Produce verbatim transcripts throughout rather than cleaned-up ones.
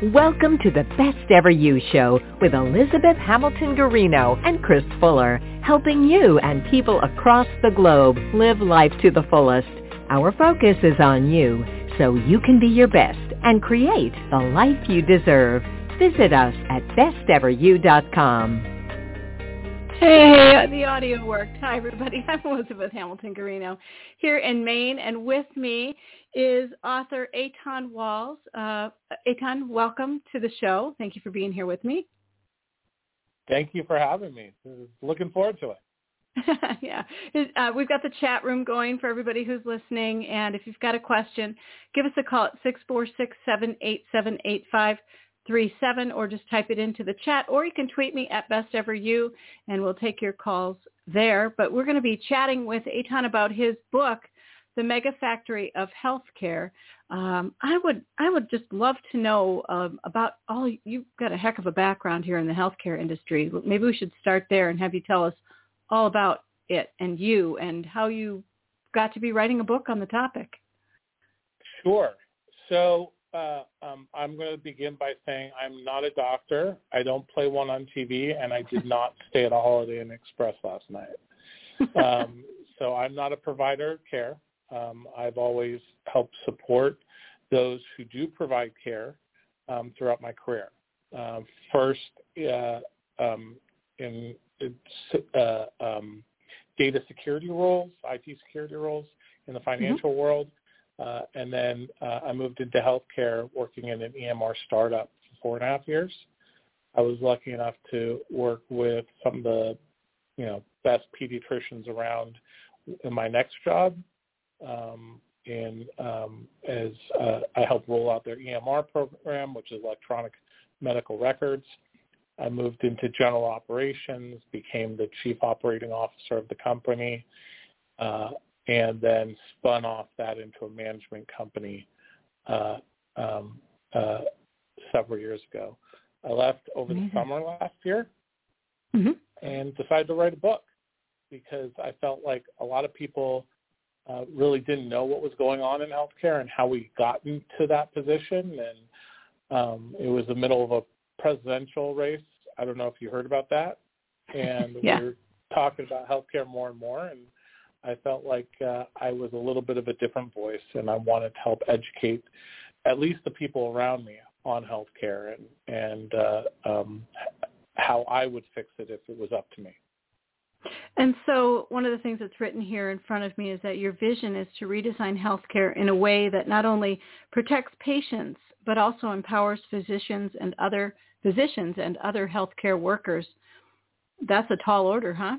Welcome to the Best Ever You Show with Elizabeth Hamilton Garino and Chris Fuller, helping you and people across the globe live life to the fullest. Our focus is on you, so you can be your best and create the life you deserve. Visit us at best ever you dot com. Hey, the audio worked. Hi, everybody. I'm Elizabeth Hamilton Garino here in Maine, and with me is author Eitan Walls. Uh, Eitan, welcome to the show. Thank you for being here with me. Thank you for having me. Looking forward to it. yeah, uh, we've got the chat room going for everybody who's listening, and if you've got a question, give us a call at six four six, seven eight seven, eight five three seven, or just type it into the chat, or you can tweet me at BestEverYou, and we'll take your calls there. But we're going to be chatting with Eitan about his book, The Mega Factory of Healthcare. Um, I would I would just love to know um, about all. You've got a heck of a background here in the healthcare industry. Maybe we should start there and have you tell us all about it and you and how you got to be writing a book on the topic. Sure. So uh, um, I'm going to begin by saying I'm not a doctor. I don't play one on T V, and I did not stay at a Holiday Inn Express last night. Um, so I'm not a provider of care. Um, I've always helped support those who do provide care um, throughout my career. Uh, first, uh, um, in uh, um, data security roles, I T security roles in the financial mm-hmm. world, uh, and then uh, I moved into healthcare, working in an E M R startup for four and a half years. I was lucky enough to work with some of the, you know, best pediatricians around in my next job. Um, in um, as uh, I helped roll out their E M R program, which is electronic medical records. I moved into general operations, became the chief operating officer of the company, uh, and then spun off that into a management company uh, um, uh, several years ago. I left over mm-hmm. the summer last year mm-hmm. and decided to write a book because I felt like a lot of people Uh, really didn't know what was going on in healthcare and how we got into that position. And um, it was the middle of a presidential race. I don't know if you heard about that. And yeah. we were talking about healthcare more and more. And I felt like uh, I was a little bit of a different voice, and I wanted to help educate at least the people around me on healthcare and, and uh, um, how I would fix it if it was up to me. And so one of the things that's written here in front of me is that your vision is to redesign healthcare in a way that not only protects patients, but also empowers physicians and other physicians and other healthcare workers. That's a tall order, huh?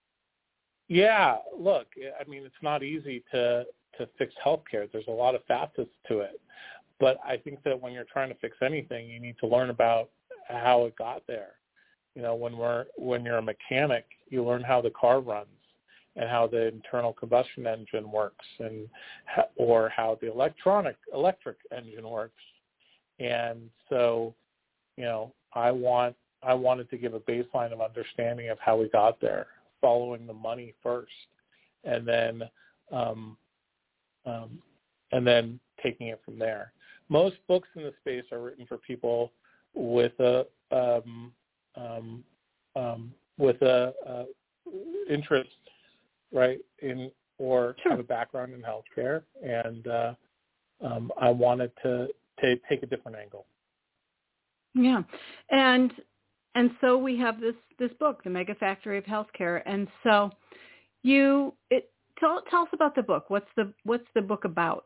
Yeah. Look, I mean, it's not easy to, to fix healthcare. There's a lot of facets to it. But I think that when you're trying to fix anything, you need to learn about how it got there. You know, when we're when you're a mechanic, you learn how the car runs and how the internal combustion engine works, and or how the electronic electric engine works. And so, you know, I want I wanted to give a baseline of understanding of how we got there, following the money first, and then um, um, and then taking it from there. Most books in the space are written for people with a um, Um, um, with a, a interest, right, in or sure. have a background in healthcare, and uh, um, I wanted to, to take a different angle. Yeah, and and so we have this this book, The Mega Factory of Healthcare, and so you it tell tell us about the book. What's the what's the book about?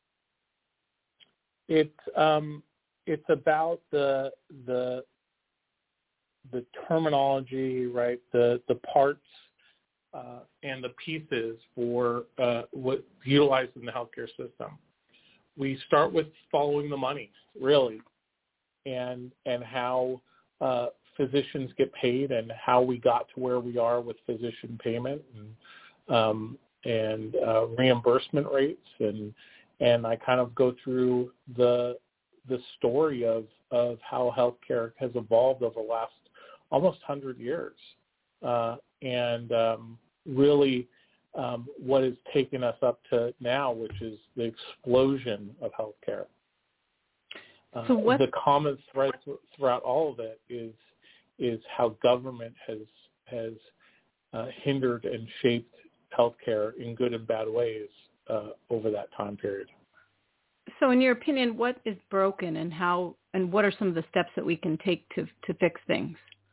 It's um, it's about the the the terminology, right, the, the parts uh, and the pieces for uh, what utilized in the healthcare system. We start with following the money, really, and and how uh, physicians get paid and how we got to where we are with physician payment and um, and uh, reimbursement rates, and and I kind of go through the the story of of how healthcare has evolved over the last almost one hundred years, uh, and um, really um, what has taken us up to now, which is the explosion of healthcare. Uh, so what? The common thread throughout all of it is is how government has has uh, hindered and shaped healthcare in good and bad ways uh, over that time period. So, in your opinion, what is broken, and how, and what are some of the steps that we can take to to fix things?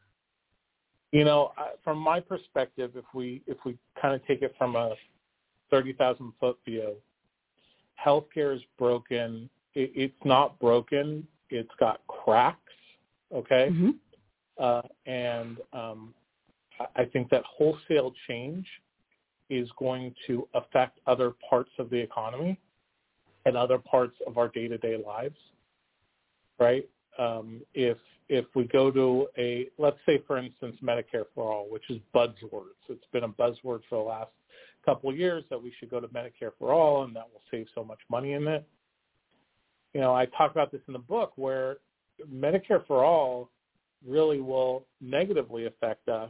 You know, from my perspective, if we if we kind of take it from a thirty thousand foot view, healthcare is broken. It, it's not broken. It's got cracks. Okay, Mm-hmm. uh, and um, I think that wholesale change is going to affect other parts of the economy and other parts of our day-to-day lives, right? Um, if if we go to a, let's say, for instance, Medicare for All, which is buzzwords. It's been a buzzword for the last couple of years that we should go to Medicare for All and that will save so much money in it. You know, I talk about this in the book where Medicare for All really will negatively affect us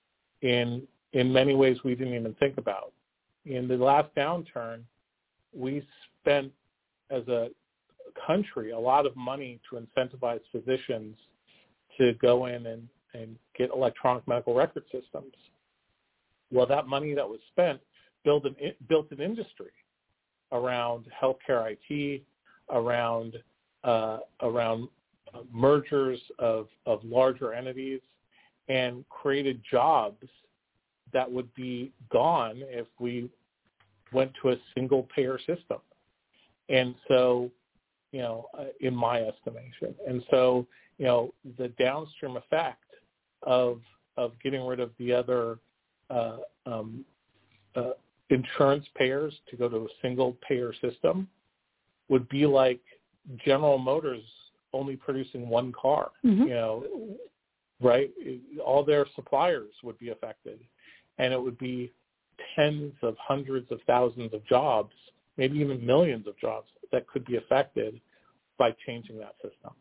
in in many ways we didn't even think about. In the last downturn, we spent as a country a lot of money to incentivize physicians to go in and, and get electronic medical record systems. Well, that money that was spent built an, built an industry around healthcare I T, around uh, around mergers of, of larger entities, and created jobs that would be gone if we went to a single payer system. And so, you know, uh, in my estimation, and so, you know, the downstream effect of of getting rid of the other uh, um, uh, insurance payers to go to a single payer system would be like General Motors only producing one car. Mm-hmm. You know, right? All their suppliers would be affected, and it would be tens of hundreds of thousands of jobs, maybe even millions of jobs that could be affected by changing that system.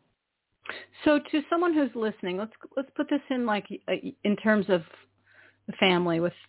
So to someone who's listening, let's let's put this in like in terms of the family with,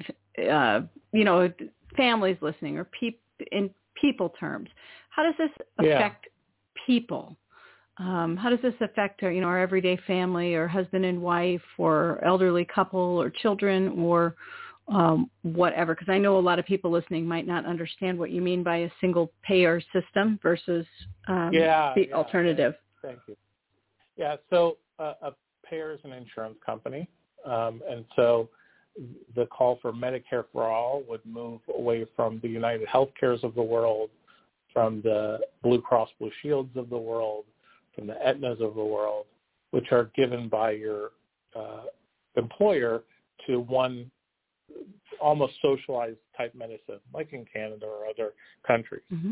uh, you know, families listening or peop, in people terms. How does this affect yeah. people? Um, how does this affect our, you know, our everyday family or husband and wife or elderly couple or children or um, whatever? Because I know a lot of people listening might not understand what you mean by a single payer system versus um, yeah, the yeah. alternative. Thank you. Yeah, so uh, a payer is an insurance company, um, and so the call for Medicare for All would move away from the United Healthcares of the world, from the Blue Cross Blue Shields of the world, from the Aetnas of the world, which are given by your uh, employer to one almost socialized type medicine, like in Canada or other countries. Mm-hmm.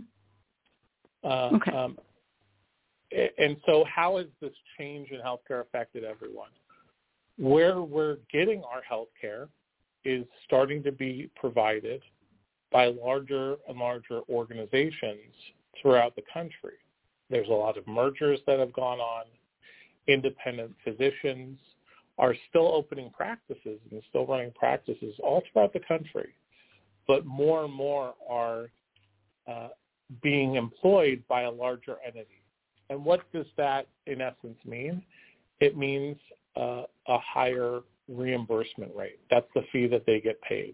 Uh, okay. Um, and so how has this change in healthcare affected everyone? Where we're getting our healthcare is starting to be provided by larger and larger organizations throughout the country. There's a lot of mergers that have gone on. Independent physicians are still opening practices and still running practices all throughout the country, but more and more are uh, being employed by a larger entity. And what does that, in essence, mean? It means uh, a higher reimbursement rate. That's the fee that they get paid.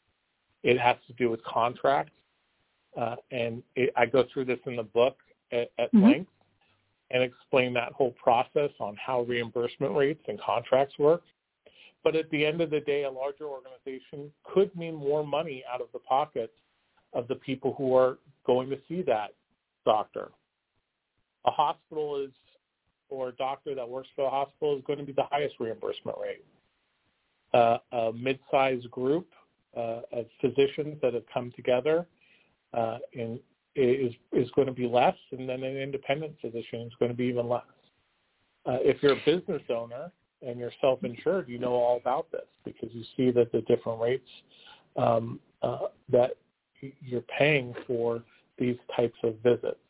It has to do with contracts, uh, and it, I go through this in the book at, at mm-hmm. length and explain that whole process on how reimbursement rates and contracts work. But at the end of the day, a larger organization could mean more money out of the pockets of the people who are going to see that doctor. A hospital is, or a doctor that works for a hospital is going to be the highest reimbursement rate. Uh, a mid-sized group uh, of physicians that have come together uh, in, is is going to be less, and then an independent physician is going to be even less. Uh, if you're a business owner and you're self-insured, you know all about this because you see that the different rates um, uh, that you're paying for these types of visits.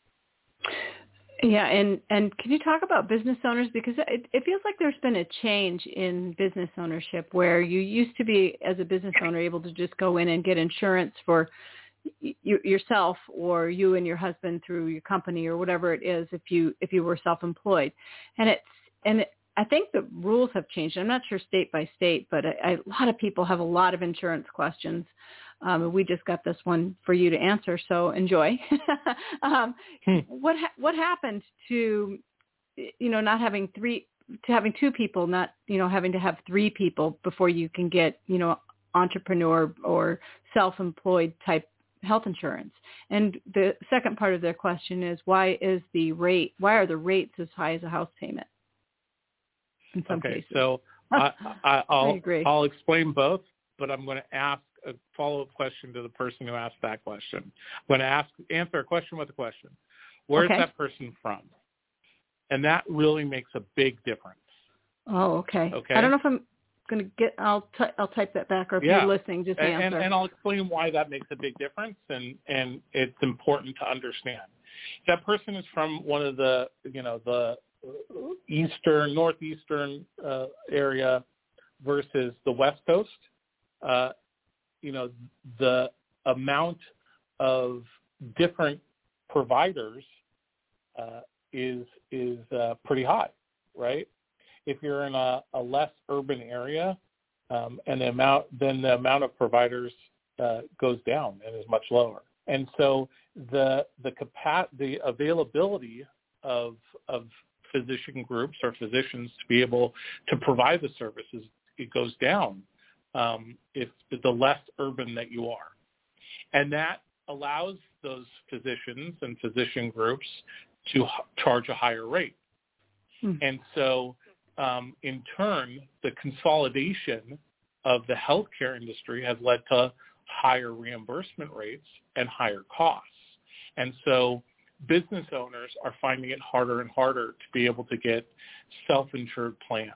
Yeah, and, and can you talk about business owners? Because it, it feels like there's been a change in business ownership where you used to be, as a business owner, able to just go in and get insurance for y- yourself or you and your husband through your company or whatever it is if you if you were self-employed. And it's and it, I think the rules have changed. I'm not sure state by state, but I, I, a lot of people have a lot of insurance questions. Um, we just got this one for you to answer, so enjoy. um, hmm. What ha- what happened to, you know, not having three, to having two people, not, you know, having to have three people before you can get, you know, entrepreneur or self-employed type health insurance? And the second part of their question is, why is the rate, why are the rates as high as a house payment in some okay, cases? so I, I, I'll, I agree. I'll explain both, but I'm going to ask a follow-up question to the person who asked that question. I'm going to ask, answer a question with a question. Where okay. is that person from? And that really makes a big difference. Oh, okay. Okay. I don't know if I'm going to get, I'll, t- I'll type that back, or if yeah. you're listening, just answer. And, and I'll explain why that makes a big difference, and, and it's important to understand. That person is from one of the, you know, the eastern, northeastern uh, area versus the West Coast. Uh, you know, the amount of different providers uh, is is uh, pretty high, right? If you're in a, a less urban area, um, and the amount then the amount of providers uh, goes down and is much lower. And so the the capa- the availability of of physician groups or physicians to be able to provide the services, it goes down um, if the less urban that you are. And that allows those physicians and physician groups to h- charge a higher rate. Hmm. And so um, in turn, the consolidation of the healthcare industry has led to higher reimbursement rates and higher costs. And so business owners are finding it harder and harder to be able to get self-insured plans.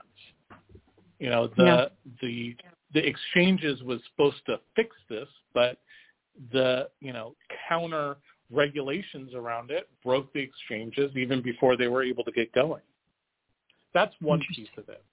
You know, the yeah. the the exchanges was supposed to fix this, but the, you know, counter regulations around it broke the exchanges even before they were able to get going. That's one piece of it.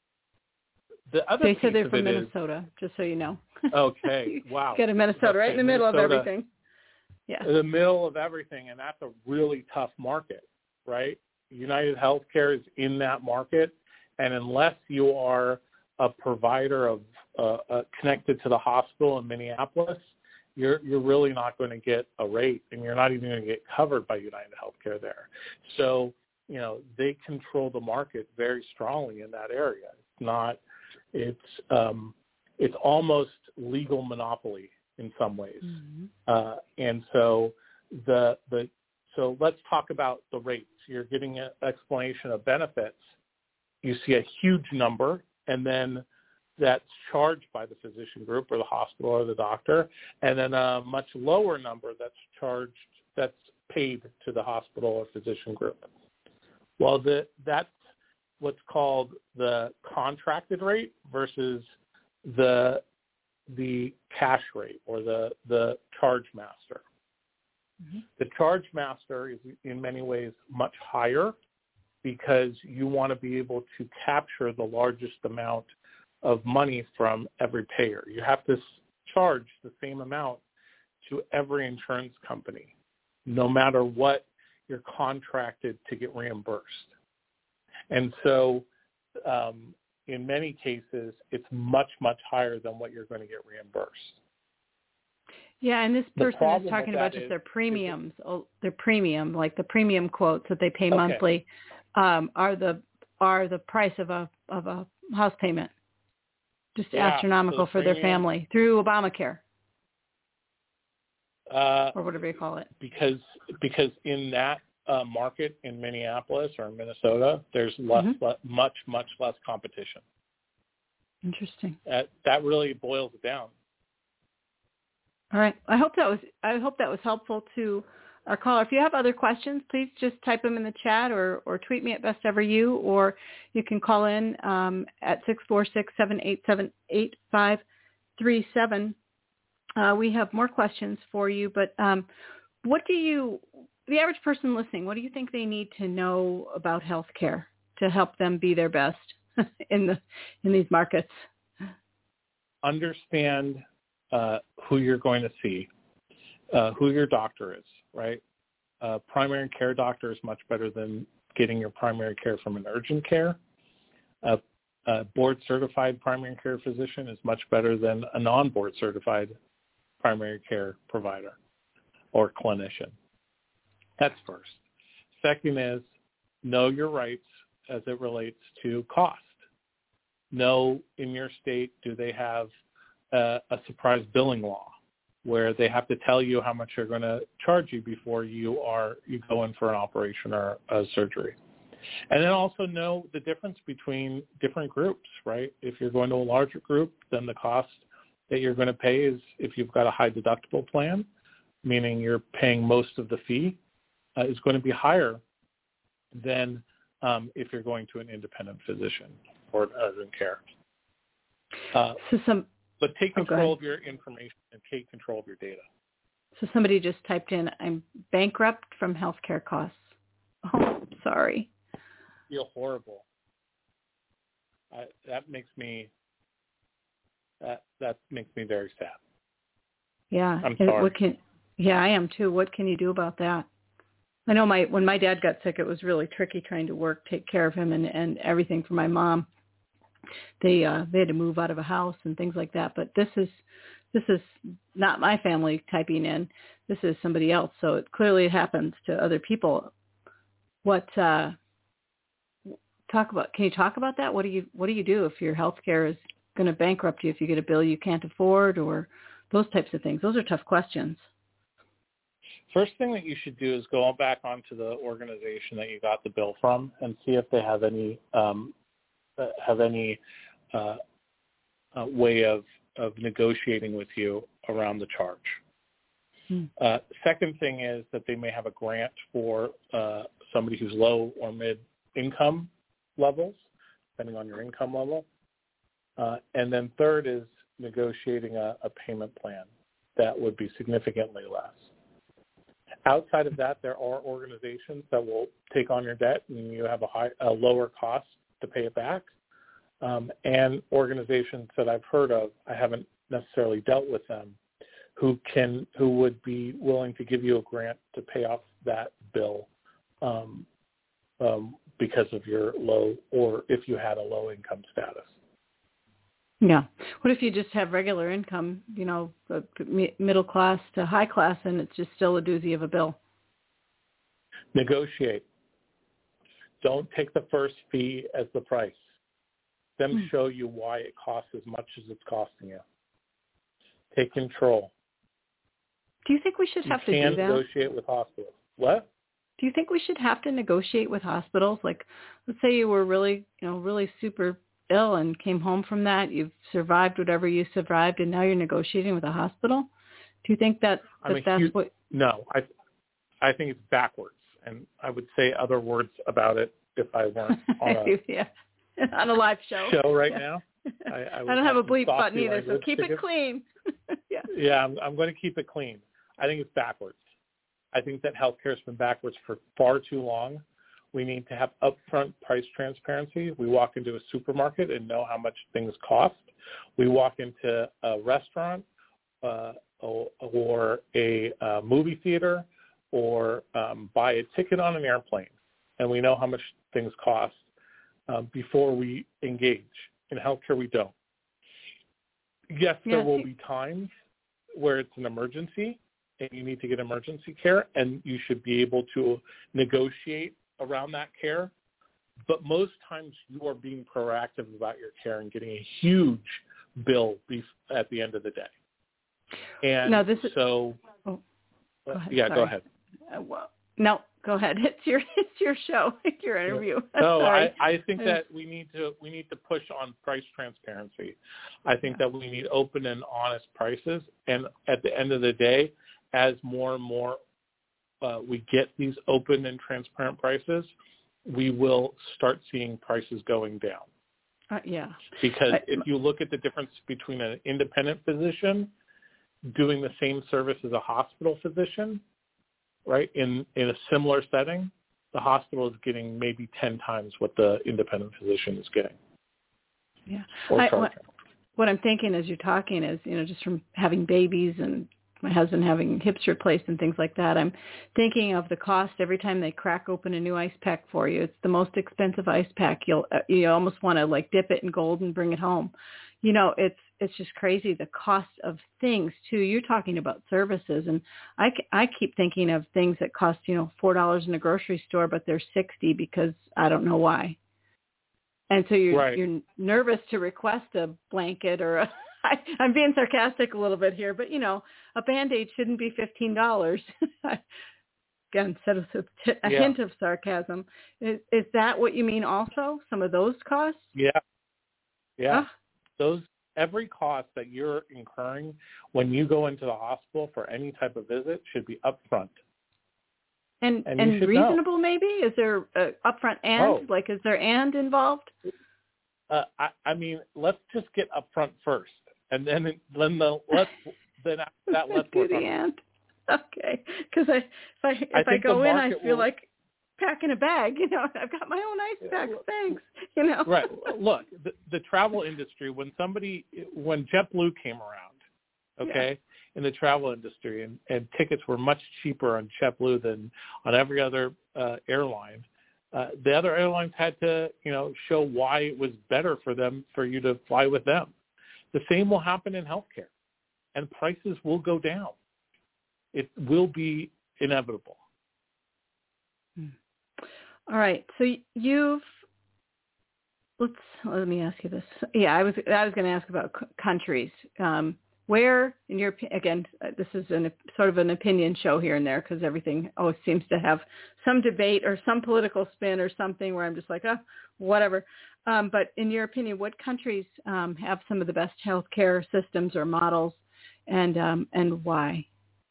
The other they piece said they're of from it Minnesota, is, just so you know. Okay, wow. Get a Minnesota okay, right in the middle Minnesota, of everything. Yeah. In the middle of everything, and that's a really tough market, right? United Healthcare is in that market, and unless you are a provider of uh, uh, connected to the hospital in Minneapolis, you're you're really not going to get a rate, and you're not even going to get covered by United Healthcare there. So, you know, they control the market very strongly in that area. It's not, it's um, it's almost legal monopoly in some ways. Mm-hmm. Uh, and so the the so let's talk about the rates. You're getting an explanation of benefits. You see a huge number, and then that's charged by the physician group or the hospital or the doctor, and then a much lower number that's charged, that's paid to the hospital or physician group. Well, the, that's what's called the contracted rate versus the the cash rate or the, the charge master. Mm-hmm. The charge master is in many ways much higher because you want to be able to capture the largest amount of money from every payer. You have to charge the same amount to every insurance company, no matter what you're contracted to get reimbursed. And so um, in many cases, it's much, much higher than what you're going to get reimbursed. Yeah, and this person is talking about just is, their premiums, is, their premium, like the premium quotes that they pay okay. monthly, um, are the are the price of a of a house payment, just yeah, astronomical so for premium, their family through Obamacare uh, or whatever you call it. Because because in that uh, market in Minneapolis or Minnesota, there's less, mm-hmm. le- much much less competition. Interesting. That that really boils it down. All right. I hope that was I hope that was helpful to our caller. If you have other questions, please just type them in the chat or, or tweet me at Best Ever You, or you can call in um, at six four six, seven eight seven, eight five three seven. Uh, we have more questions for you, but um, what do you, the average person listening, what do you think they need to know about healthcare to help them be their best in the in these markets? Understand Uh, who you're going to see. uh, who your doctor is, right? Uh, primary care doctor is much better than getting your primary care from an urgent care. A, a board-certified primary care physician is much better than a non-board certified primary care provider or clinician. That's first. Second is know your rights as it relates to cost. Know in your state, do they have a, a surprise billing law where they have to tell you how much they're going to charge you before you are you go in for an operation or a surgery. And then also know the difference between different groups, right? If you're going to a larger group, then the cost that you're going to pay is if you've got a high deductible plan, meaning you're paying most of the fee, uh, is going to be higher than um, if you're going to an independent physician or urgent care. Uh, so some, but take oh, control of your information and take control of your data. So somebody just typed in, I'm bankrupt from healthcare costs. Oh, sorry. I feel horrible. I, that makes me that that makes me very sad. Yeah, I'm sorry. What can, yeah, I am too. What can you do about that? I know my when my dad got sick, it was really tricky trying to work, take care of him, and, and everything for my mom. They uh, they had to move out of a house and things like that. But this is this is not my family typing in. This is somebody else. So it clearly happens to other people. What uh, talk about? Can you talk about that? What do you what do you do if your health care is going to bankrupt you? If you get a bill you can't afford, or those types of things? Those are tough questions. First thing that you should do is go back onto the organization that you got the bill from and see if they have any um, have any uh, uh, way of, of negotiating with you around the charge. Hmm. Uh, second thing is that they may have a grant for uh, somebody who's low or mid income levels, depending on your income level. Uh, and then third is negotiating a, a payment plan that would be significantly less. Outside of that, there are organizations that will take on your debt and you have a, high, a lower cost to pay it back. Um, and organizations that I've heard of, I haven't necessarily dealt with them, who can who would be willing to give you a grant to pay off that bill um, um, because of your low, or if you had a low income status. Yeah. What if you just have regular income, you know, middle class to high class, and it's just still a doozy of a bill? Negotiate. Don't take the first fee as the price. Them hmm. show you why it costs as much as it's costing you. Take control. Do you think we should you have to do that? You can negotiate with hospitals. What? Do you think we should have to negotiate with hospitals? Like, let's say you were really, you know, really super ill and came home from that. You've survived whatever you survived, and now you're negotiating with a hospital. Do you think that, that that's huge, what? No, I, I think it's backwards, and I would say other words about it if I weren't on a yeah. on a live show. Show right yeah. now. I, I, I don't have, have a bleep button either, so keep it it. clean. yeah. Yeah, I'm, I'm going to keep it clean. I think it's backwards. I think that healthcare has been backwards for far too long. We need to have upfront price transparency. We walk into a supermarket and know how much things cost. We walk into a restaurant uh, or, or a uh, movie theater or um, buy a ticket on an airplane, and we know how much things cost uh, before we engage. In healthcare, we don't. Yes, yeah, there will be times where it's an emergency and you need to get emergency care, and you should be able to negotiate around that care. But most times you are being proactive about your care and getting a huge bill at the end of the day. And no, this is, so, oh, go ahead, yeah, sorry. go ahead. Uh, well, no, go ahead. It's your it's your show, it's your interview. No, I, I think that we need to we need to push on price transparency. I think yeah. that we need open and honest prices. And at the end of the day, as more and more uh, we get these open and transparent prices, we will start seeing prices going down. Uh, yeah. Because I, if you look at the difference between an independent physician doing the same service as a hospital physician, right, in, in a similar setting, the hospital is getting maybe ten times what the independent physician is getting. Yeah. Or I, charging. What, what I'm thinking as you're talking is, you know, just from having babies and my husband having hips replaced and things like that, I'm thinking of the cost every time they crack open a new ice pack for you. It's the most expensive ice pack. You'll uh, you almost want to like dip it in gold and bring it home. You know, it's it's just crazy, the cost of things too. You're talking about services, and I, I keep thinking of things that cost, you know, four dollars in a grocery store, but they're sixty because I don't know why. And so you're right. you're nervous to request a blanket or a, I, I'm being sarcastic a little bit here, but you know, a Band-Aid shouldn't be fifteen dollars. Again, instead of a yeah. hint of sarcasm. Is, is that what you mean also? Some of those costs? Yeah. Yeah. Oh. Those, every cost that you're incurring when you go into the hospital for any type of visit should be upfront. And and, and reasonable know. maybe? Is there uh, upfront and? Oh. Like, is there and involved? Uh, I, I mean, let's just get upfront first, and then then the let's then after that let's do work the on and. Okay, because I if I if I, I go in, I feel will, like packing a bag. You know, I've got my own ice pack. Thanks. You know. Right. Look, the, the travel industry. When somebody when JetBlue came around, okay, yeah. in the travel industry, and, and tickets were much cheaper on JetBlue than on every other uh, airline. Uh, the other airlines had to, you know, show why it was better for them for you to fly with them. The same will happen in healthcare, and prices will go down. It will be inevitable. All right. So you've let's let me ask you this. Yeah, I was I was going to ask about c- countries. Um, where, in your again, this is an, sort of an opinion show here and there because everything always seems to have some debate or some political spin or something where I'm just like, oh, whatever. Um, but in your opinion, what countries um, have some of the best healthcare systems or models, and um, and why?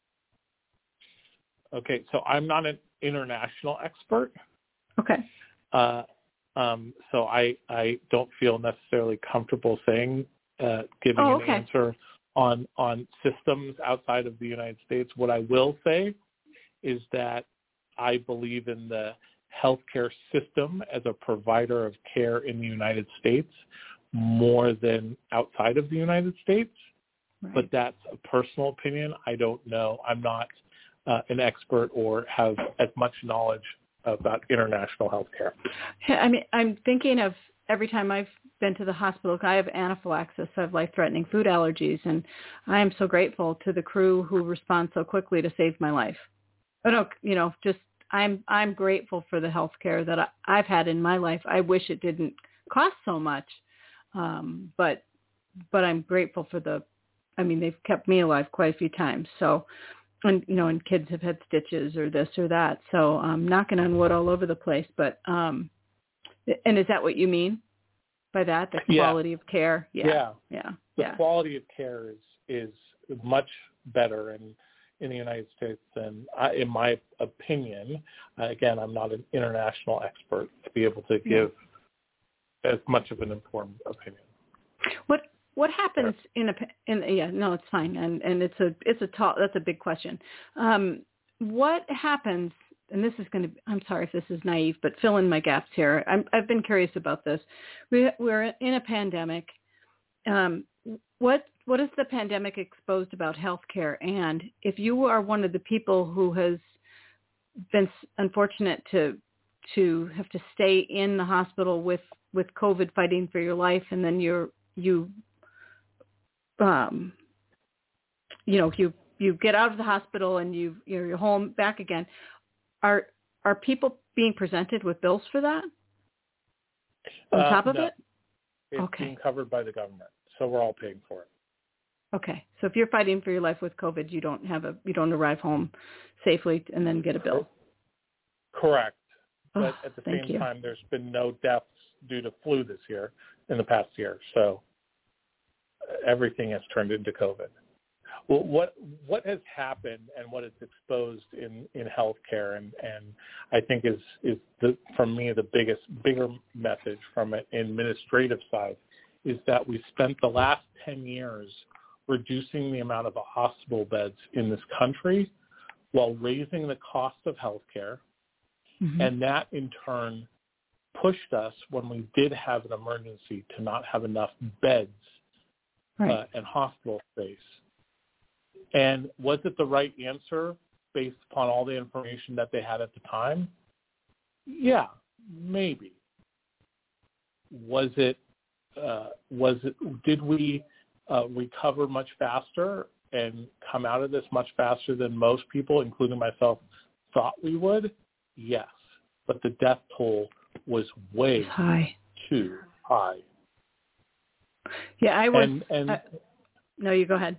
Okay, so I'm not an international expert. Okay. Uh, um, so I I don't feel necessarily comfortable saying uh, giving oh, an okay. answer on on systems outside of the United States. What I will say is that I believe in the healthcare system as a provider of care in the United States more than outside of the United States. Right. But that's a personal opinion. I don't know. I'm not uh, an expert or have as much knowledge about international healthcare. I mean, I'm thinking of every time I've been to the hospital, I have anaphylaxis, I have life-threatening food allergies, and I am so grateful to the crew who respond so quickly to save my life. Oh, no, you know, just I'm I'm grateful for the health care that I, I've had in my life. I wish it didn't cost so much, um, but but I'm grateful for the, I mean, they've kept me alive quite a few times. So, and, you know, and kids have had stitches or this or that. So I'm knocking on wood all over the place. But, um, and is that what you mean by that? The quality yeah. of care? Yeah. Yeah. Yeah. The yeah. quality of care is, is much better in, in the United States than, uh, in my opinion. Uh, again, I'm not an international expert to be able to give yeah. as much of an informed opinion. What What happens in a in yeah no it's fine and and it's a it's a tall that's a big question. Um, what happens, and this is going to, I'm sorry if this is naive, but fill in my gaps here. I'm, I've been curious about this. We we're in a pandemic. Um, what what has the pandemic exposed about healthcare? And if you are one of the people who has been unfortunate to to have to stay in the hospital with with COVID, fighting for your life, and then you're you Um, you know, you you get out of the hospital and you you're, you're home back again. Are are people being presented with bills for that on uh, top of no. it? It's okay. being covered by the government, so we're all paying for it. Okay, so if you're fighting for your life with COVID, you don't have a you don't arrive home safely and then get a bill. Correct, but oh, at the thank same you. time, there's been no deaths due to flu this year in the past year, so everything has turned into COVID. Well, what what has happened and what is exposed in, in healthcare, and, and I think is is the, for me the biggest bigger message from an administrative side is that we spent the last ten years reducing the amount of hospital beds in this country while raising the cost of healthcare, mm-hmm. and that in turn pushed us when we did have an emergency to not have enough beds. Right. Uh, and hospital space. And was it the right answer based upon all the information that they had at the time? Yeah, maybe. Was it, uh, was it, did we uh, recover much faster and come out of this much faster than most people, including myself, thought we would? Yes. But the death toll was way high. too high. Yeah, I was. And, and uh, no, you go ahead.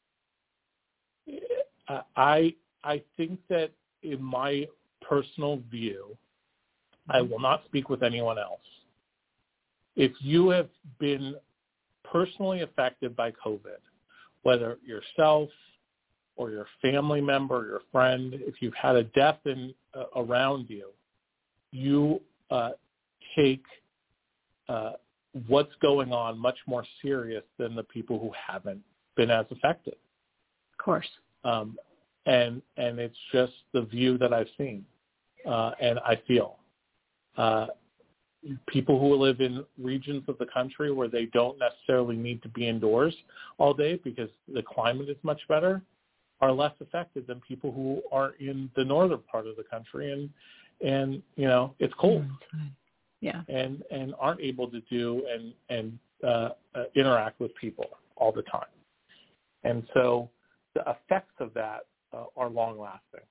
I I think that in my personal view, I will not speak with anyone else. If you have been personally affected by COVID, whether yourself or your family member or your friend, if you've had a death in, uh, around you, you uh, take uh, what's going on much more serious than the people who haven't been as affected. Of course. Um, and and it's just the view that I've seen uh, and I feel. Uh, people who live in regions of the country where they don't necessarily need to be indoors all day because the climate is much better are less affected than people who are in the northern part of the country and, and you know, it's cold. Yeah. And, and aren't able to do and, and uh, uh, interact with people all the time. And so the effects of that uh, are long-lasting.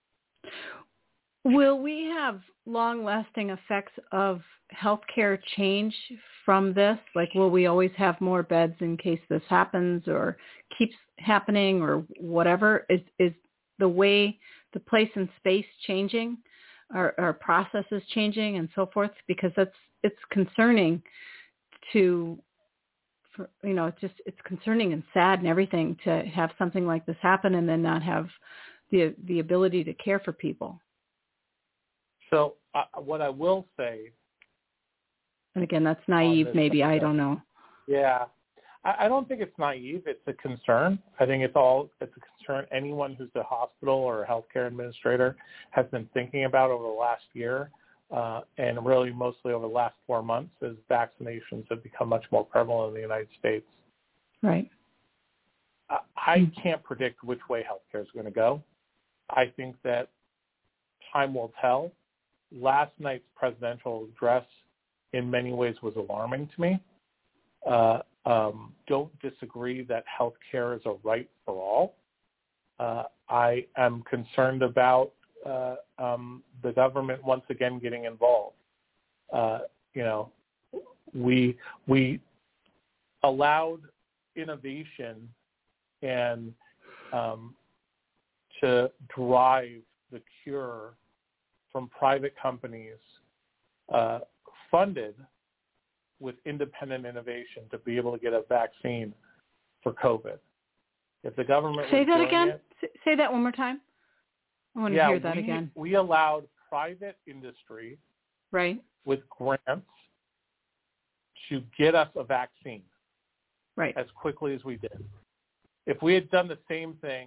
Will we have long-lasting effects of healthcare change from this? Like, will we always have more beds in case this happens or keeps happening or whatever? Is is the way, the place and space changing? Are, are processes changing and so forth? Because that's it's concerning to, for, you know, it's just it's concerning and sad and everything to have something like this happen and then not have the the ability to care for people. So uh, what I will say, and again, that's naive, maybe, I don't know. Yeah, I, I don't think it's naive. It's a concern. I think it's all, it's a concern anyone who's a hospital or a healthcare administrator has been thinking about over the last year, uh, and really mostly over the last four months as vaccinations have become much more prevalent in the United States. Right. I, I can't predict which way healthcare is going to go. I think that time will tell. Last night's presidential address in many ways was alarming to me. Uh, um, don't disagree that health care is a right for all. Uh, I am concerned about uh, um, the government once again getting involved. Uh, you know, we we allowed innovation and um, to drive the cure from private companies uh, funded with independent innovation to be able to get a vaccine for COVID. If the government say was that doing again, it, say that one more time. I want to yeah, hear that we, again. We allowed private industry, right, with grants to get us a vaccine, right, as quickly as we did. If we had done the same thing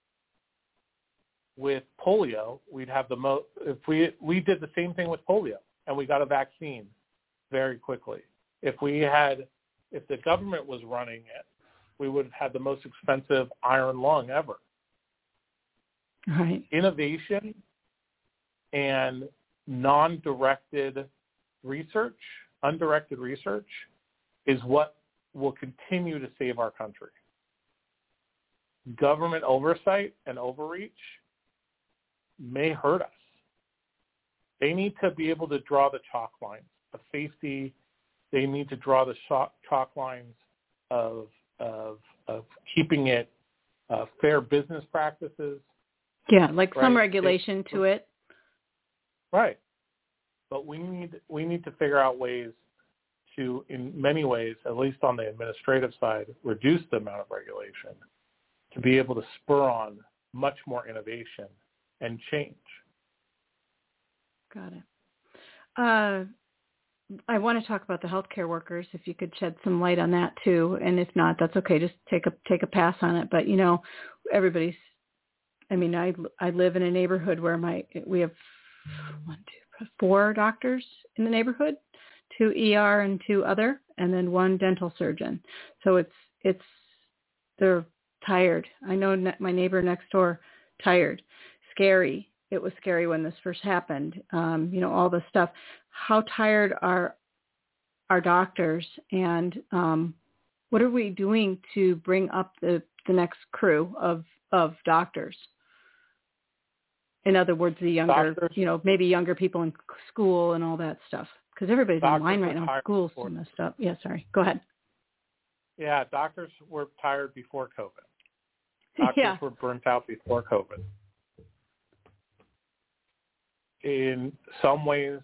with polio, we'd have the most. If we we did the same thing with polio and we got a vaccine very quickly. If we had, if the government was running it, we would have had the most expensive iron lung ever. Right. Innovation and non-directed research, undirected research, is what will continue to save our country. Government oversight and overreach may hurt us. They need to be able to draw the chalk lines of safety. They need to draw the chalk lines of of, of keeping it uh, fair business practices. Yeah, like right? some regulation it, to it. Right. But we need we need to figure out ways to, in many ways, at least on the administrative side, reduce the amount of regulation to be able to spur on much more innovation and change. Got it. Uh, I want to talk about the healthcare workers, if you could shed some light on that too. And if not, that's okay. Just take a take a pass on it. But, you know, everybody's, I mean, I, I live in a neighborhood where my we have one, two, four doctors in the neighborhood, two E R and two other, and then one dental surgeon. So it's it's they're tired. I know ne- my neighbor next door, tired, scary. It was scary when this first happened. Um, you know, all this stuff. How tired are our doctors, and um, what are we doing to bring up the, the next crew of, of doctors? In other words, the younger, doctors, you know, maybe younger people in school and all that stuff. Because everybody's online right now. School's so messed up. Yeah, sorry. Go ahead. Yeah, doctors were tired before COVID. Doctors yeah. were burnt out before COVID. In some ways,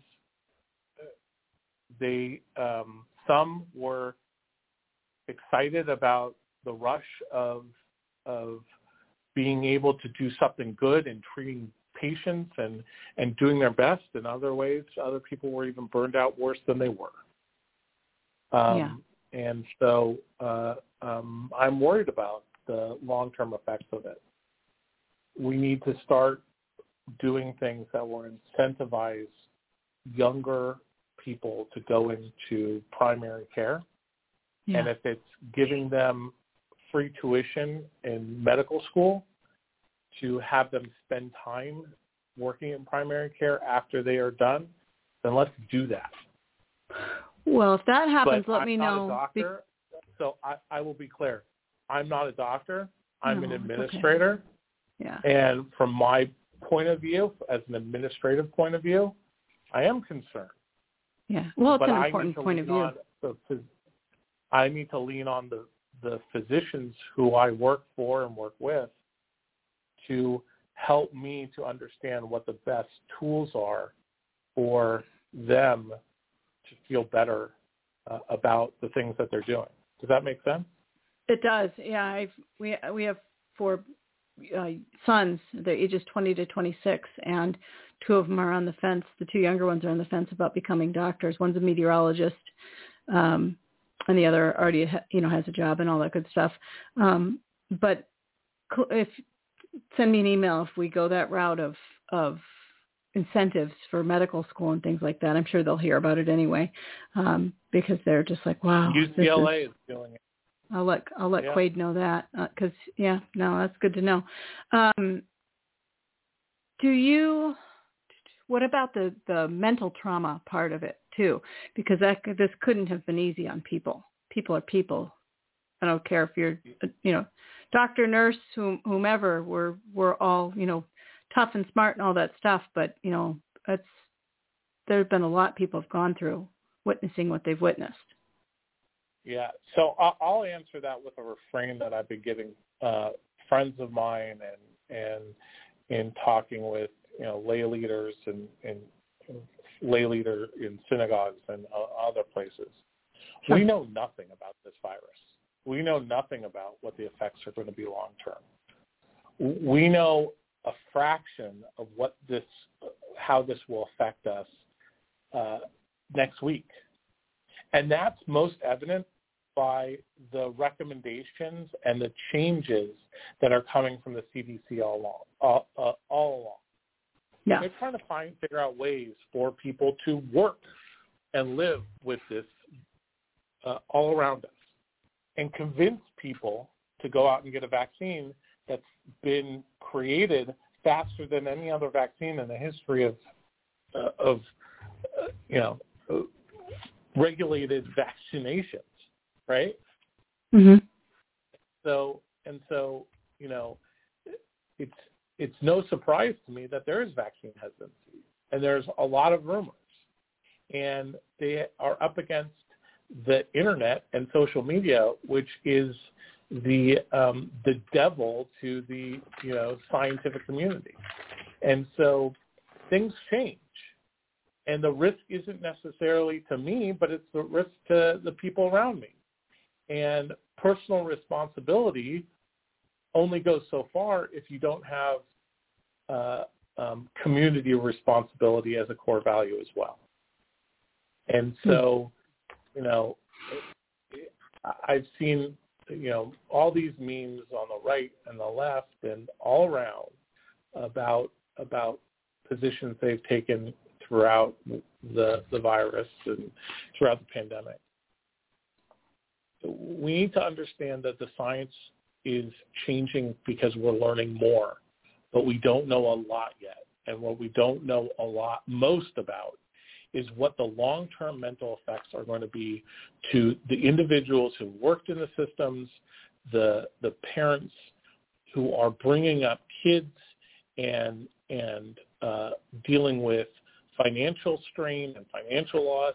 they um, some were excited about the rush of of being able to do something good and treating patients and, and doing their best. In other ways, other people were even burned out worse than they were. Um, yeah. And so uh, um, I'm worried about the long-term effects of it. We need to start doing things that will incentivize younger people to go into primary care. Yeah. And if it's giving them free tuition in medical school, to have them spend time working in primary care after they are done, then let's do that. Well, if that happens, but let I'm me not know. A doctor, Be- so I, I will be clear. I'm not a doctor. I'm no, an administrator. Okay. Yeah. And from my point of view, as an administrative point of view, I am concerned. Yeah. Well, it's but an I important point of view. The, I need to lean on the, the physicians who I work for and work with to help me to understand what the best tools are for them to feel better uh, about the things that they're doing. Does that make sense? It does. Yeah, I've, we we have four uh, sons. They're ages twenty to twenty-six, and two of them are on the fence. The two younger ones are on the fence about becoming doctors. One's a meteorologist, um, and the other already ha- you know has a job and all that good stuff. Um, but if send me an email if we go that route of of incentives for medical school and things like that. I'm sure they'll hear about it anyway, um, because they're just like, wow. U C L A is, is doing it. I'll let I'll let yeah. Quaid know that because uh, yeah, no, that's good to know. Um, do you? What about the the mental trauma part of it too? Because that this couldn't have been easy on people. People are people. I don't care if you're, you know, doctor, nurse, whom, whomever. We're we're all, you know, tough and smart and all that stuff. But you know, it's there's been a lot people have gone through witnessing what they've witnessed. Yeah. So I'll, I'll answer that with a refrain that I've been giving uh, friends of mine and and in talking with you know lay leaders and, and lay leader in synagogues and uh, other places. Sure. We know nothing about this virus. We know nothing about what the effects are going to be long term. We know a fraction of what this, how this will affect us uh, next week, and that's most evident by the recommendations and the changes that are coming from the C D C all along. All, uh, all along. Yeah. They're trying to find figure out ways for people to work and live with this uh, all around us, and convince people to go out and get a vaccine that's been created faster than any other vaccine in the history of uh, of uh, you know uh, regulated vaccinations, right? Mm-hmm. So and so you know it's it's no surprise to me that there is vaccine hesitancy, and there's a lot of rumors, and they are up against the internet and social media, which is the um, the devil to the you know scientific community, and so things change, and the risk isn't necessarily to me, but it's the risk to the people around me, and personal responsibility only goes so far if you don't have uh, um, community responsibility as a core value as well, and so. You know, I've seen, you know, all these memes on the right and the left and all around about about positions they've taken throughout the the virus and throughout the pandemic. We need to understand that the science is changing because we're learning more, but we don't know a lot yet. And what we don't know a lot most about is what the long-term mental effects are going to be to the individuals who worked in the systems, the the parents who are bringing up kids and and uh, dealing with financial strain and financial loss,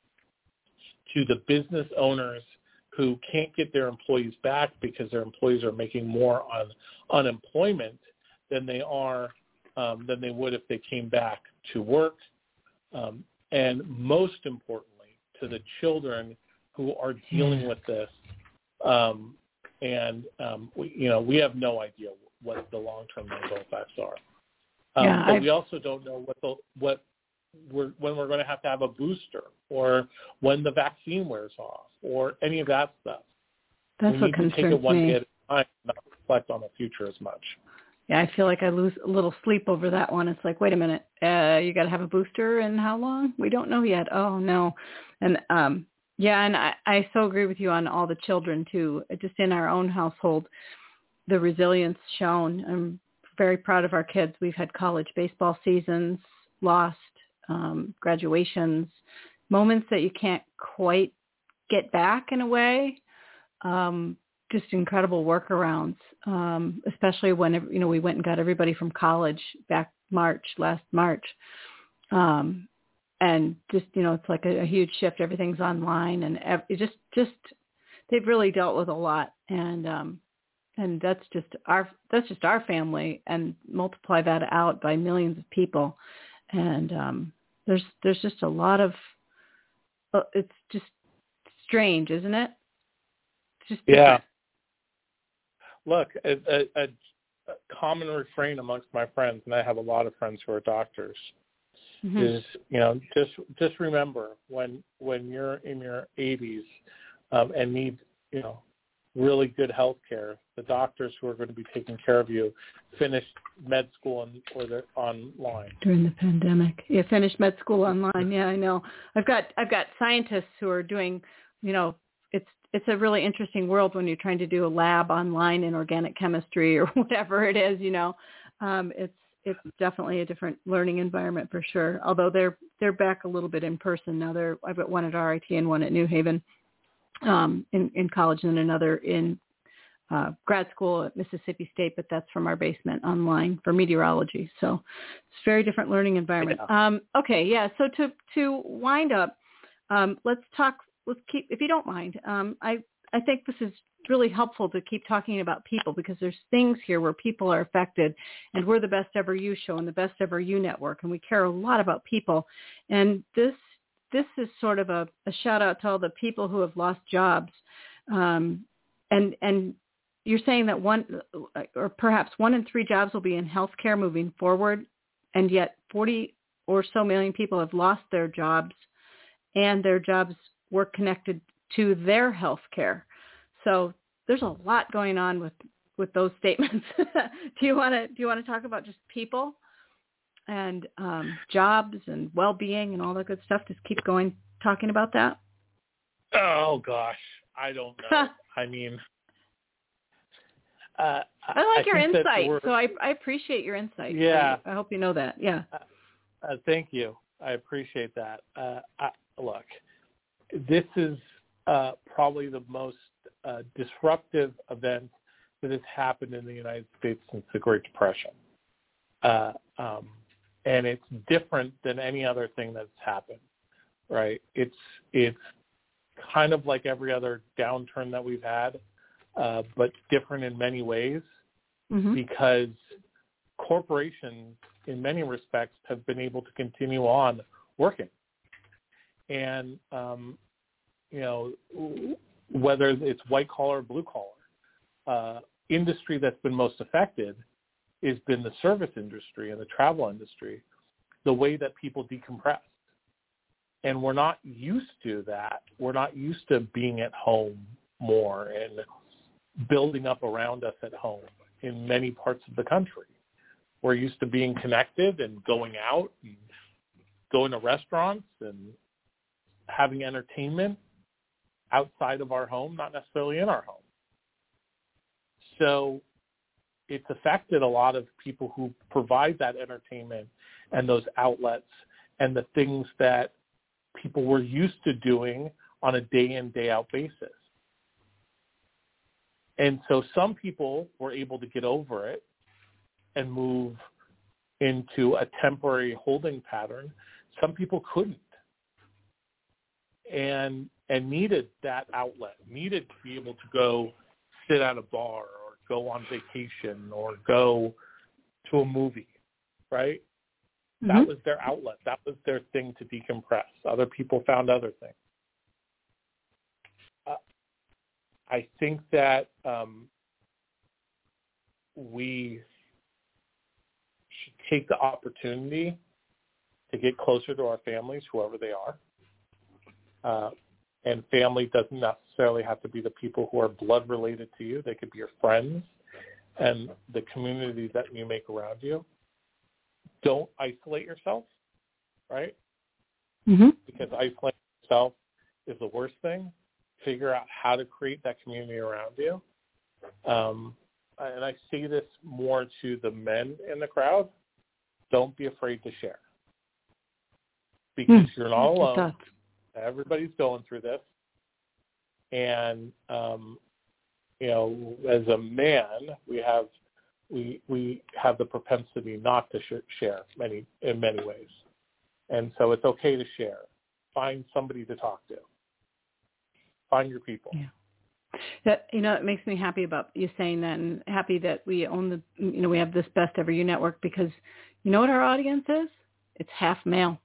to the business owners who can't get their employees back because their employees are making more on unemployment than they are um, than they would if they came back to work, um, and most importantly, to the children who are dealing with this. Um, and um, we, you know, we have no idea what the long-term mental effects are. Um, yeah, but I've... we also don't know what the what we're, when we're going to have to have a booster, or when the vaccine wears off, or any of that stuff. That's we what need concerns to take it one me. day at a time, not reflect on the future as much. Yeah, I feel like I lose a little sleep over that one. It's like, wait a minute, uh, you got to have a booster, and how long? We don't know yet. Oh no, and um, yeah, and I, I so agree with you on all the children too. Just in our own household, the resilience shown. I'm very proud of our kids. We've had college baseball seasons, lost um, graduations, moments that you can't quite get back in a way. Um, just incredible workarounds, um, especially when, you know, we went and got everybody from college back March, last March. Um, and just, you know, it's like a, a huge shift. Everything's online, and ev- it just, just, they've really dealt with a lot. And, um, and that's just our, that's just our family, and multiply that out by millions of people. And, um, there's, there's just a lot of, uh, it's just strange, isn't it? It's just different. Yeah. Look, a, a, a common refrain amongst my friends, and I have a lot of friends who are doctors, mm-hmm. is, you know, just just remember when when you're in your eighties um, and need, you know, really good health care, the doctors who are going to be taking care of you finished med school and, or they're online. During the pandemic. Yeah, finished med school online. Yeah, I know. I've got I've got scientists who are doing, you know, it's it's a really interesting world when you're trying to do a lab online in organic chemistry or whatever it is, you know. Um, it's it's definitely a different learning environment for sure. Although they're they're back a little bit in person now. They're I've got one at R I T and one at New Haven um, in in college, and another in uh, grad school at Mississippi State. But that's from our basement online for meteorology. So it's a very different learning environment. Yeah. Um, okay, yeah. So to to wind up, um, let's talk. Let's keep, if you don't mind, um, I, I think this is really helpful to keep talking about people, because there's things here where people are affected, and we're the Best Ever You show and the Best Ever You network, and we care a lot about people. And this this is sort of a, a shout out to all the people who have lost jobs. Um, and and you're saying that one, or perhaps one in three jobs will be in healthcare moving forward, and yet forty or so million people have lost their jobs, and their jobs were connected to their health care. So there's a lot going on with, with those statements. do you want to, do you want to talk about just people and um, jobs and well-being and all that good stuff? Just keep going, talking about that. Oh gosh, I don't know. I mean, uh, I like I your insight. So I, I appreciate your insight. Yeah. I, I hope you know that. Yeah. Uh, uh, thank you. I appreciate that. Uh, I, look, this is uh, probably the most uh, disruptive event that has happened in the United States since the Great Depression. Uh, um, and it's different than any other thing that's happened, right? It's it's kind of like every other downturn that we've had, uh, but different in many ways, mm-hmm. because corporations, in many respects, have been able to continue on working. And, um, you know, whether it's white collar or blue collar, uh, industry that's been most affected has been the service industry and the travel industry, the way that people decompress. And we're not used to that. We're not used to being at home more and building up around us at home in many parts of the country. We're used to being connected and going out and going to restaurants and having entertainment outside of our home, not necessarily in our home. so it's affected a lot of people who provide that entertainment and those outlets and the things that people were used to doing on a day in, day out basis. And so some people were able to get over it and move into a temporary holding pattern. Some people couldn't and and needed that outlet, needed to be able to go sit at a bar or go on vacation or go to a movie, right? Mm-hmm. That was their outlet. That was their thing to decompress. Other people found other things. Uh, I think that um, we should take the opportunity to get closer to our families, whoever they are. Uh, and family doesn't necessarily have to be the people who are blood related to you. They could be your friends and the community that you make around you. Don't isolate yourself, right? Mm-hmm. Because isolating yourself is the worst thing. Figure out how to create that community around you. Um, and I say this more to the men in the crowd. Don't be afraid to share. Because mm, you're not alone. Everybody's going through this. And, um, you know, as a man, we have we we have the propensity not to sh- share many in many ways. And so it's okay to share. Find somebody to talk to. Find your people. Yeah. That, you know, it makes me happy about you saying that, and happy that we own the, you know, we have this Best Ever You network, because you know what our audience is? It's half male.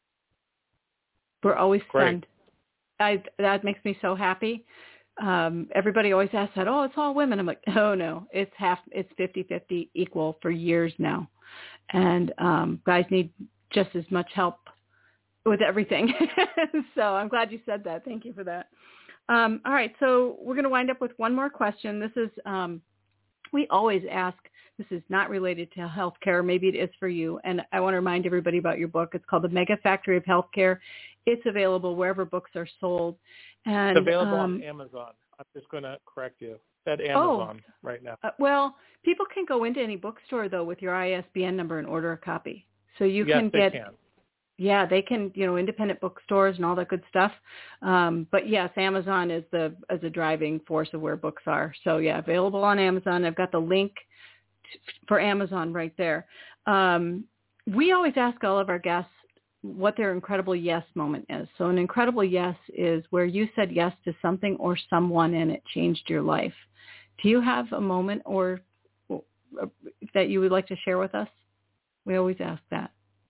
We're always stunned. I, that makes me so happy. Um, everybody always asks that, oh, it's all women. I'm like, oh, no, it's half, it's fifty-fifty equal for years now. And um, guys need just as much help with everything. So I'm glad you said that. Thank you for that. Um, all right. So we're going to wind up with one more question. This is, um, we always ask, this is not related to healthcare. Maybe it is for you. And I want to remind everybody about your book. It's called The Mega Factory of Healthcare. It's available wherever books are sold. And, it's available um, on Amazon. I'm just going to correct you. It's at Amazon oh, right now. Uh, well, people can go into any bookstore, though, with your I S B N number and order a copy. So you yes, can get... They can. Yeah, they can, you know, independent bookstores and all that good stuff. Um, but yes, Amazon is the is a driving force of where books are. So yeah, available on Amazon. I've got the link t- for Amazon right there. Um, we always ask all of our guests what their incredible yes moment is. So an incredible yes is where you said yes to something or someone and it changed your life. Do you have a moment or uh, that you would like to share with us? We always ask that.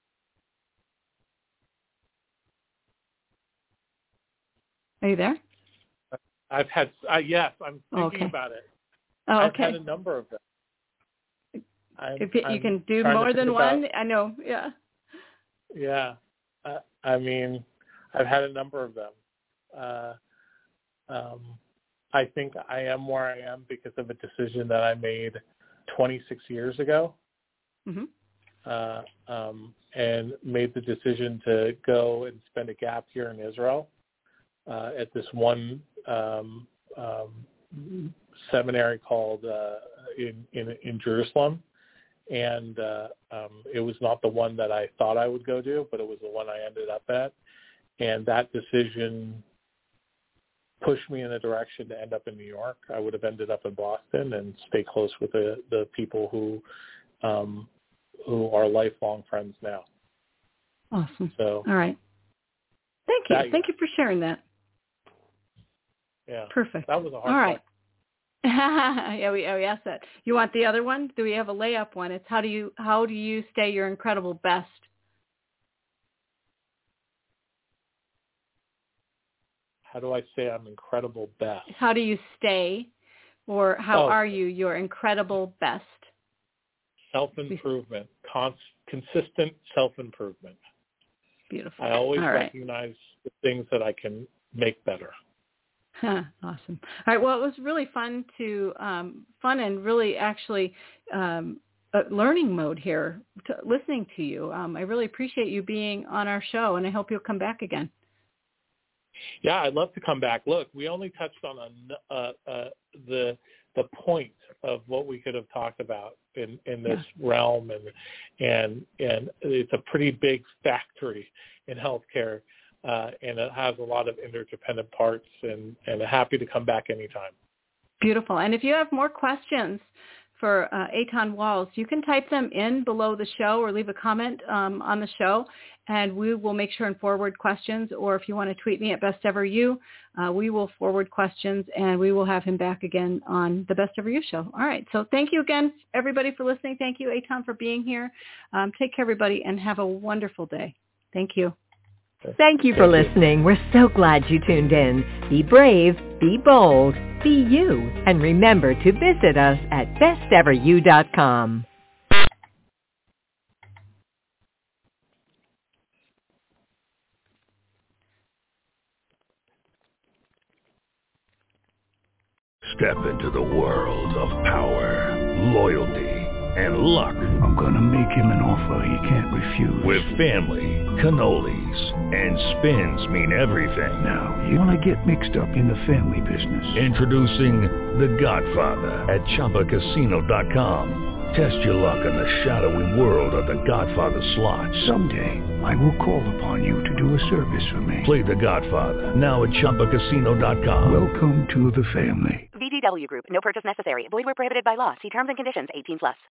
Are you there? I've had, uh, yes, I'm thinking okay. about it. Oh, I've okay. had a number of them. I'm, if you I'm can do more than about, one, I know, yeah. Yeah. Uh, I mean, I've had a number of them. Uh, um, I think I am where I am because of a decision that I made twenty-six years ago. Mm-hmm. Uh, um, and made the decision to go and spend a gap year in Israel. Uh, at this one um, um, seminary called uh, in, in in Jerusalem, and uh, um, it was not the one that I thought I would go to, but it was the one I ended up at, and that decision pushed me in the direction to end up in New York. I would have ended up in Boston and stay close with the, the people who um, who are lifelong friends now. Awesome. So, all right. Thank you. Thank you for sharing that. Yeah. Perfect. That was a hard All right. question. yeah, we, oh, we asked that. You want the other one? Do we have a layup one? It's how do you how do you stay your incredible best? How do I say I'm incredible best? How do you stay, or how oh. are you your incredible best? Self-improvement, Cons- consistent self-improvement. Beautiful. I always All right. recognize the things that I can make better. Huh, awesome. All right. Well, it was really fun to um, fun and really actually um, uh, learning mode here, to, listening to you. Um, I really appreciate you being on our show, and I hope you'll come back again. Yeah, I'd love to come back. Look, we only touched on a, uh, uh, the the point of what we could have talked about in, in this yeah. realm, and and and it's a pretty big factory in healthcare, uh, and it has a lot of interdependent parts, and, and happy to come back anytime. Beautiful. And if you have more questions for uh, Eitan Walls, you can type them in below the show or leave a comment um, on the show, and we will make sure and forward questions. Or if you want to tweet me at Best Ever You, uh, we will forward questions, and we will have him back again on the Best Ever You show. All right. So thank you again, everybody, for listening. Thank you, Eitan, for being here. Um, take care, everybody, and have a wonderful day. Thank you. Thank you for listening. We're so glad you tuned in. Be brave, be bold, be you, and remember to visit us at best ever you dot com. Step into the world of power, loyalty, and luck. I'm gonna make him an offer he can't refuse. With family, cannolis, and spins mean everything. Now, you wanna get mixed up in the family business. Introducing The Godfather at Chumba Casino dot com. Test your luck in the shadowy world of The Godfather slot. Someday, I will call upon you to do a service for me. Play The Godfather, now at Chumba Casino dot com. Welcome to the family. V G W Group. No purchase necessary. Void where prohibited by law. See terms and conditions. eighteen plus.